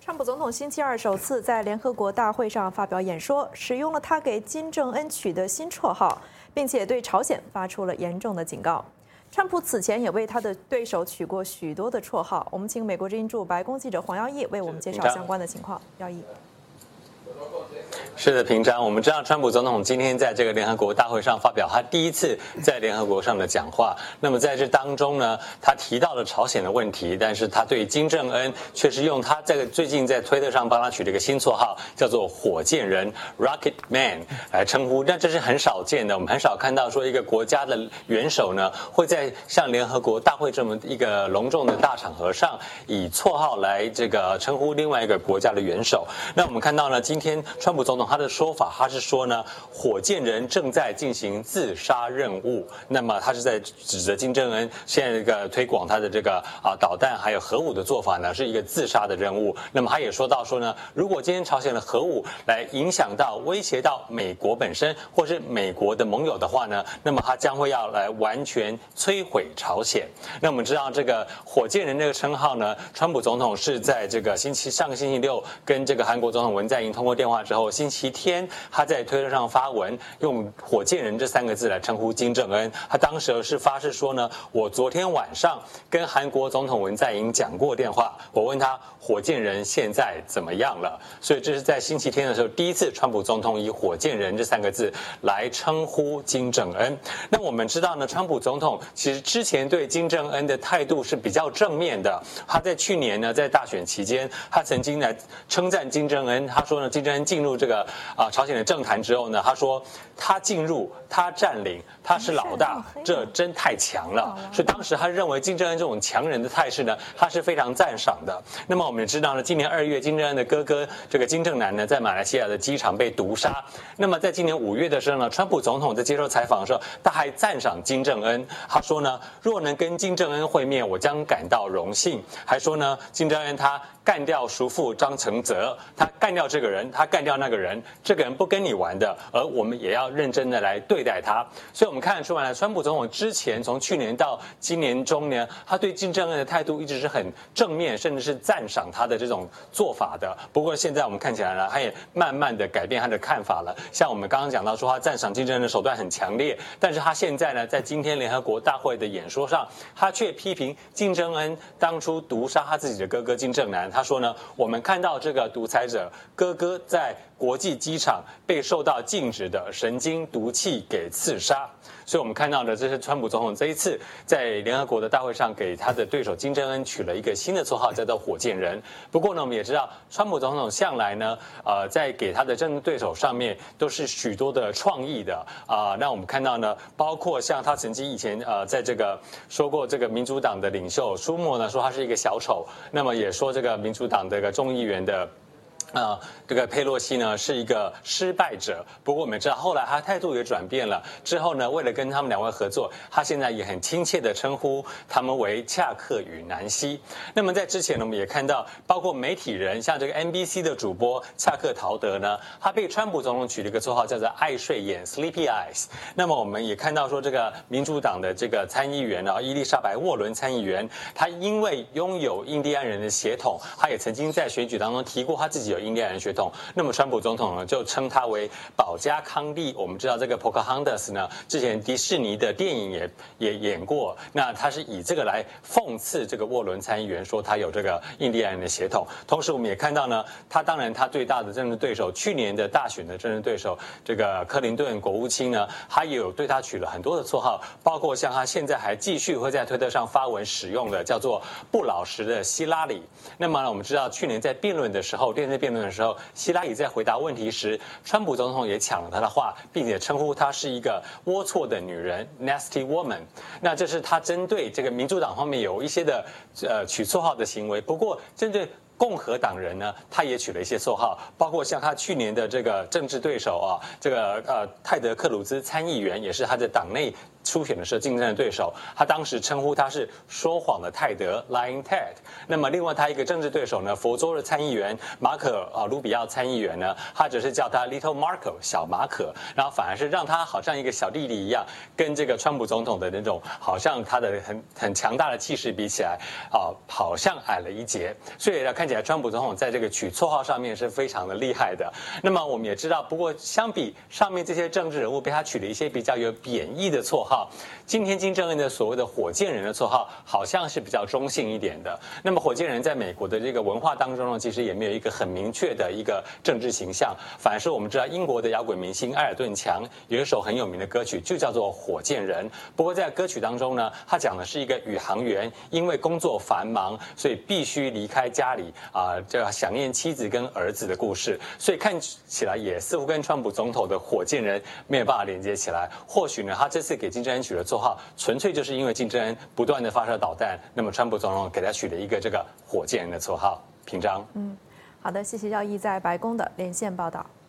川普总统星期二首次在联合国大会上发表演说，使用了他给金正恩取的新绰号，并且对朝鲜发出了严重的警告。川普此前也为他的对手取过许多的绰号。我们请美国之音驻白宫记者黄耀义为我们介绍相关的情况。耀义。 是的，平章，我们知道川普总统今天在这个联合国大会上发表他第一次在联合国上的讲话。那么在这当中呢，他提到了朝鲜的问题，但是他对金正恩却是用他最近在推特上帮他取了一个新绰号，叫做火箭人 （Rocket Man） 来称呼。那这是很少见的，我们很少看到说一个国家的元首呢会在像联合国大会这么一个隆重的大场合上以绰号来这个称呼另外一个国家的元首。那我们看到呢，今天川普总统他的说法，他是说呢，火箭人正在进行自杀任务。那么他是在指责金正恩现在这个推广他的这个导弹还有核武的做法呢，是一个自杀的任务。那么他也说到说呢，如果今天朝鲜的核武来影响到威胁到美国本身或是美国的盟友的话呢，那么他将会要来完全摧毁朝鲜。那我们知道这个火箭人这个称号呢，川普总统是在这个上个星期六跟这个韩国总统文在寅通过电话之后，星期天他在推特上发文，用火箭人这3个字来称呼金正恩。他当时是发誓说呢，我昨天晚上跟韩国总统文在寅讲过电话，我问他火箭人现在怎么样了。所以这是在星期天的时候第一次川普总统以火箭人这3个字来称呼金正恩。那我们知道呢，川普总统其实之前对金正恩的态度是比较正面的。他在去年呢，在大选期间，他曾经来称赞金正恩，他说呢，金正恩进入这个朝鲜的政坛之后呢，他说他进入，他占领，他是老大，这真太强了。所以当时他认为金正恩这种强人的态势呢，他是非常赞赏的。那么我们也知道呢，今年2月，金正恩的哥哥这个金正男呢，在马来西亚的机场被毒杀。那么在今年5月的时候呢，川普总统在接受采访的时候，他还赞赏金正恩，他说呢，若能跟金正恩会面，我将感到荣幸。还说呢，金正恩他干掉叔父张承泽，他干掉这个人，他干掉那个人，这个人不跟你玩的，而我们也要认真的来对待他。所以我们看得出来呢，川普总统之前从去年到今年中呢，他对金正恩的态度一直是很正面，甚至是赞赏他的这种做法的。不过现在我们看起来呢，他也慢慢的改变他的看法了。像我们刚刚讲到说，他赞赏金正恩的手段很强烈，但是他现在呢，在今天联合国大会的演说上，他却批评金正恩当初毒杀他自己的哥哥金正男。他说呢，我们看到这个独裁者哥哥在国际机场被受到禁止的神经毒气给刺杀。所以我们看到的，这是川普总统这一次在联合国的大会上给他的对手金正恩取了一个新的绰号，叫做火箭人。不过呢，我们也知道，川普总统向来呢，在给他的政治对手上面都是许多的创意的那我们看到呢，包括像他曾经以前在这个说过这个民主党的领袖舒默呢，说他是一个小丑，那么也说这个民主党这个众议员的。这个佩洛西呢是一个失败者，不过我们知道后来他态度也转变了。之后呢，为了跟他们2位合作，他现在也很亲切的称呼他们为恰克与南希。那么在之前呢，我们也看到，包括媒体人，像这个 NBC 的主播恰克陶德呢，他被川普总统取了一个绰号，叫做爱睡眼 （Sleepy Eyes）。那么我们也看到说，这个民主党的这个参议员伊丽莎白·沃伦参议员，他因为拥有印第安人的血统，他也曾经在选举当中提过他自己有印第安人血统。那么川普总统呢就称他为保加康帝。我们知道这个 Pocahontas 呢，之前迪士尼的电影也演过。那他是以这个来讽刺这个沃伦参议员，说他有这个印第安人的血统。同时我们也看到呢，他当然他最大的政治对手，去年的大选的政治对手这个克林顿国务卿呢，他也有对他取了很多的绰号，包括像他现在还继续会在推特上发文使用的叫做不老实的希拉里。那么我们知道去年在辩论的时候，电视辩论的时候，希拉里在回答问题时，川普总统也抢了他的话，并且称呼她是一个龌龊的女人 （nasty woman）。那这是他针对这个民主党方面有一些的取绰号的行为。不过针对共和党人呢，他也取了一些绰号，包括像他去年的这个政治对手这个泰德克鲁兹参议员，也是他的党内初选的时候竞争的对手，他当时称呼他是说谎的泰德 （Lying Ted）。那么另外他一个政治对手呢，佛州的参议员马可卢比奥参议员呢，他只是叫他 Little Marco 小马可，然后反而是让他好像一个小弟弟一样，跟这个川普总统的那种好像他的很强大的气势比起来好像矮了一截。所以呢，看起来川普总统在这个取绰号上面是非常的厉害的。那么我们也知道，不过相比上面这些政治人物被他取了一些比较有贬义的绰号，今天金正恩的所谓的火箭人的绰号好像是比较中性一点的。那么火箭人在美国的这个文化当中呢，其实也没有一个很明确的一个政治形象，反而是我们知道英国的摇滚明星埃尔顿强有一首很有名的歌曲就叫做《火箭人》。不过在歌曲当中呢，他讲的是一个宇航员因为工作繁忙，所以必须离开家里就要想念妻子跟儿子的故事。所以看起来也似乎跟川普总统的火箭人没有办法连接起来。或许呢，他这次给金正恩取了绰号，纯粹就是因为金正恩不断的发射导弹，那么川普总统给他取了一个这个火箭人的绰号。平章， 好的，谢谢耀毅在白宫的连线报道。